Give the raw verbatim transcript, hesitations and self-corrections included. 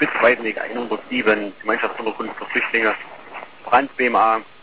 Zweitenweg hundertsieben, Gemeinschaftsunterkunft für Flüchtlinge, Brand B M A,